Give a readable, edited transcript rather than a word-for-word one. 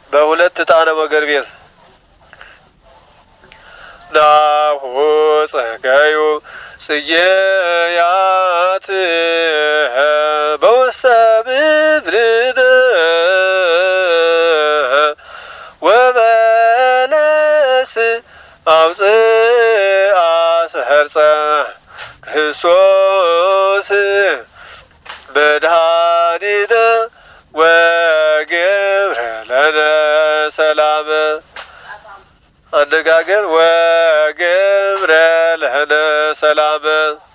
በሁለት ዕጣነ ሞገር ቤት ናሁ ጸጋዩ ጽጌያት በውስተ ምድርነ ወበለስ አውፅአ ሰርፀ ክርስቶስ መድኃኒነ ወገብረ ለነ ሰላመ። አነጋገር ወገብረ ለነ ሰላመ